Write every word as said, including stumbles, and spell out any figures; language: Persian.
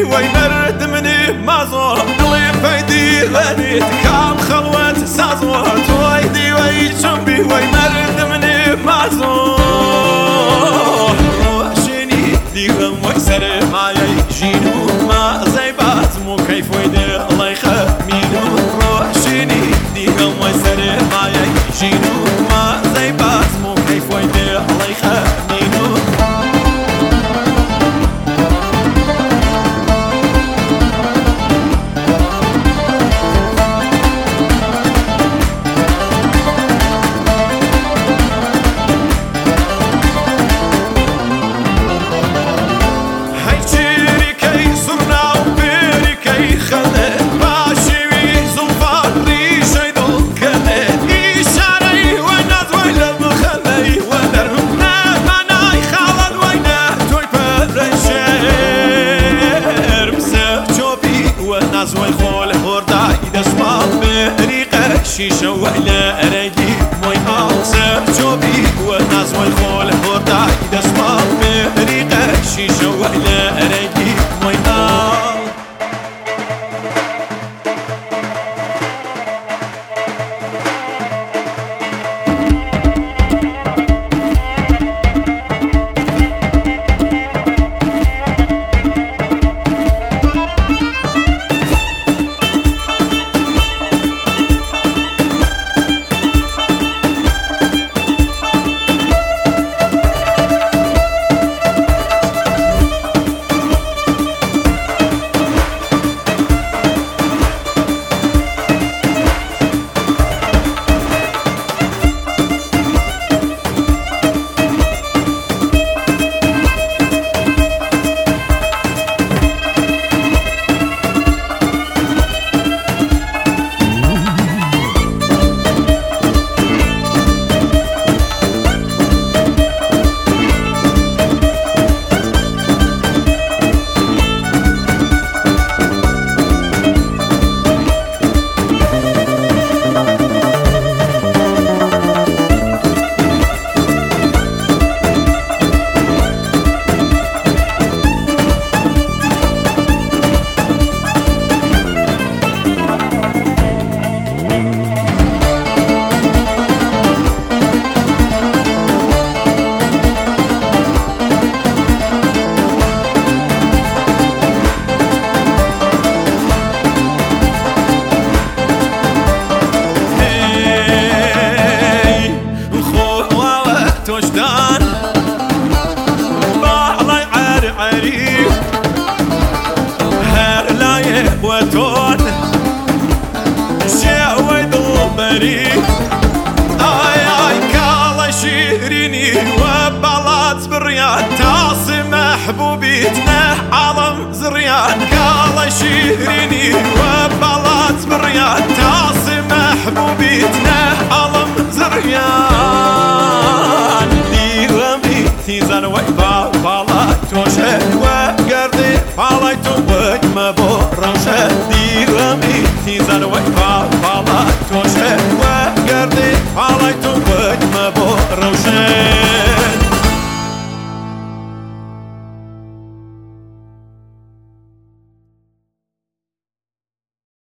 ويمرد مني مازور دلي فيدي غنيت كام خلوة سازوت ويدي ويشنبي ويمرد مني مازور روحشني ديغم ويسر معي جينو ما زي بازمو كيف ويدي الله يخمينو روحشني ديغم ويسر معي جينو ما زي بازمو كيف ويدي الله يخمينو نازوي خول هورداي دسمال بريقة شيشة وإلى أريدي موي أنصر جوبي ونازوي خول هورداي دسمال بريقة شيشة وإلى أريدي موي أنصر وجدان بعلي عر عريف هر لايه وتون شاوي ضبري اي اي كالا شيريني وبلات بريان تاصي محبوبيتنا عالم زريان كالا شيريني وبلات بريان تاصي محبوبيتنا عالم زريان تيزان ويبا بالايتو شهوة قردي بالايتو وجمة بورنشة ديرمي تيزان ويبا بالايتو شهوة قردي بالايتو وجمة بورنشة